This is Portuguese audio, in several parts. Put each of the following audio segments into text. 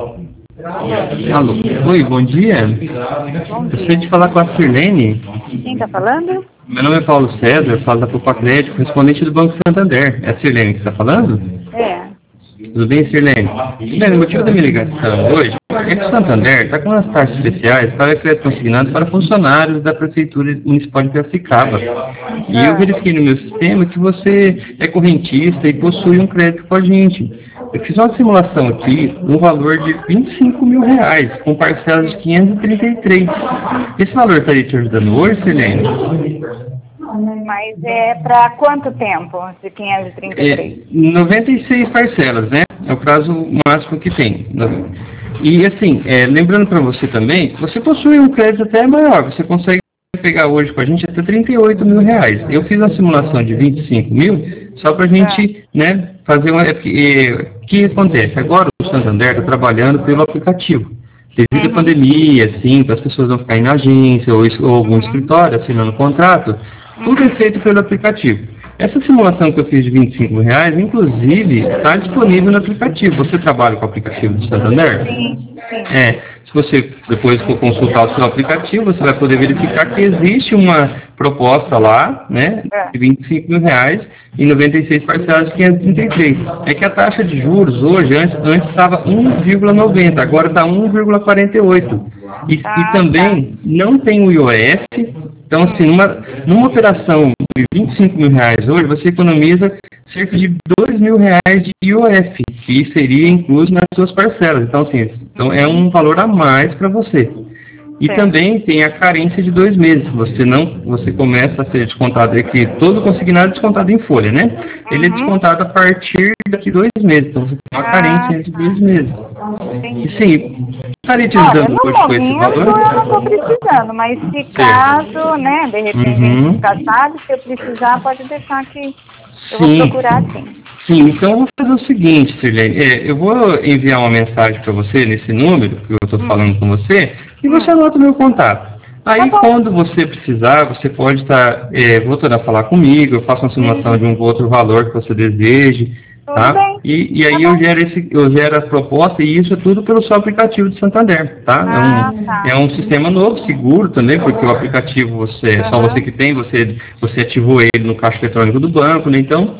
Alô. Oi, bom dia. Gostaria de falar com a Sirlene. Quem está falando? Meu nome é Paulo César, falo da Copa Crédito, correspondente do Banco Santander. É a Sirlene que está falando? É. Tudo bem, Sirlene? Sirlene, o motivo da minha ligação hoje é que o Santander está com as taxas especiais para crédito consignado para funcionários da Prefeitura Municipal de Piracicaba. E eu verifiquei no meu sistema que você é correntista e possui um crédito com a gente. Eu fiz uma simulação aqui, no valor de R$25 mil, com parcelas de 533. Esse valor estaria te ajudando hoje, Sirlene? Mas é para quanto tempo de 533? 96 parcelas, né? É o prazo máximo que tem. E assim, lembrando para você também, você possui um crédito até maior, você consegue pegar hoje com a gente até R$38 mil. Eu fiz a simulação de 25 mil, só para a gente, né, fazer uma... O que acontece? Agora o Santander está trabalhando pelo aplicativo. Devido à pandemia, assim, para as pessoas não ficarem na agência ou algum escritório assinando contrato, tudo é feito pelo aplicativo. Essa simulação que eu fiz de R$25 mil, inclusive, está disponível no aplicativo. Você trabalha com o aplicativo do Santander? Sim. Se você depois for consultar o seu aplicativo, você vai poder verificar que existe uma proposta lá, né, de R$25 mil e 96 parcelas de 533. É que a taxa de juros hoje, antes estava 1,90, agora está 1,48. E também não tem o IOF. Então, assim, numa operação de R$25 mil hoje, você economiza cerca de R$2 mil de IOF, que seria incluso nas suas parcelas. Então, assim, é um valor a mais para você. E também tem a carência de 2 meses. Você começa a ser descontado aqui, todo consignado é descontado em folha, né? Ele é descontado a partir daqui 2 meses. Então, você tem uma carência de 2 meses. E sim, estaria te ajudando hoje com esse valor? Eu não estou precisando, mas se caso, né, de repente, casado, se eu precisar, pode deixar que eu vou procurar sim. Sim, então eu vou fazer o seguinte, Sirlene, eu vou enviar uma mensagem para você nesse número que eu estou falando com você, e você anota o meu contato. Aí quando você precisar, você pode estar voltando a falar comigo, eu faço uma simulação de um outro valor que você deseje, tá? E aí eu gero a proposta, e isso é tudo pelo seu aplicativo de Santander, tá? É um sistema novo, seguro também, porque o aplicativo só você que tem, você ativou ele no caixa eletrônico do banco, né? Então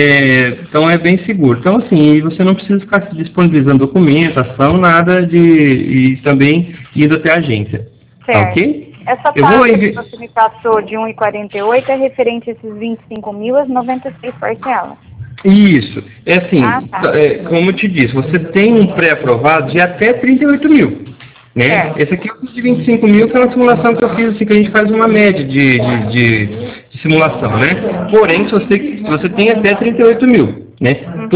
é bem seguro. Então, assim, você não precisa ficar disponibilizando documentação, nada e também indo até a agência. Tá ok? Essa taxa que você me passou de 1,48 é referente a esses 25 mil, as 96 parcelas. Isso. É assim, como eu te disse, você tem um pré-aprovado de até 38 mil. Né? Esse aqui é o de 25 mil, que é uma simulação que eu fiz, assim, que a gente faz uma média de simulação, né? Porém, se você tem até 38 mil, né?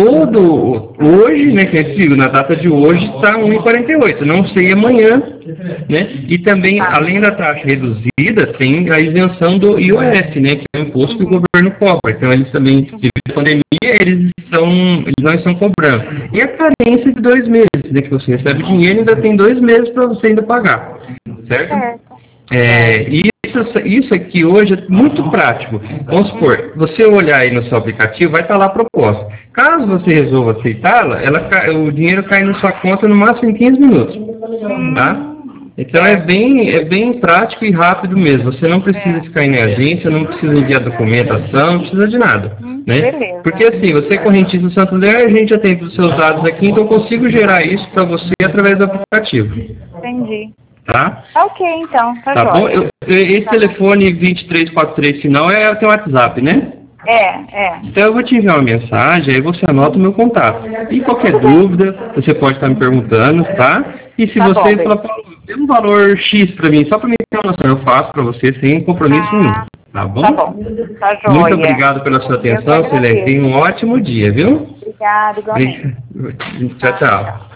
Hoje, né, que eu digo, na data de hoje, está 1,48, não sei amanhã, né? E também, além da taxa reduzida, tem a isenção do IOF, né, que é o imposto que o governo cobra. Então, eles também, devido à pandemia, eles não estão cobrando. E a carência de 2 meses, né, que você recebe dinheiro e ainda tem 2 meses para você ainda pagar, certo? E isso aqui hoje é muito prático. Vamos supor, você olhar aí no seu aplicativo, vai estar lá a proposta. Caso você resolva aceitá-la, o dinheiro cai na sua conta no máximo em 15 minutos. Tá? Então é bem prático e rápido mesmo. Você não precisa ficar em agência, não precisa enviar documentação, não precisa de nada. Né? Porque assim, você é correntista do Santander, a gente já tem os seus dados aqui, então eu consigo gerar isso para você através do aplicativo. Entendi. Tá? Ok, então. Tá bom? Esse telefone 2343 final tem um WhatsApp, né? Então eu vou te enviar uma mensagem, aí você anota o meu contato. E qualquer dúvida, você pode estar me perguntando, tá? E se você falar, Paulo, dê um valor X para mim, só para mim ter uma noção, eu faço para você sem compromisso nenhum. Tá bom? Tá bom. Tá joia. Muito obrigado pela sua atenção, Sirlene. Tenha um ótimo dia, viu? Obrigada, igualmente. Tchau, tchau.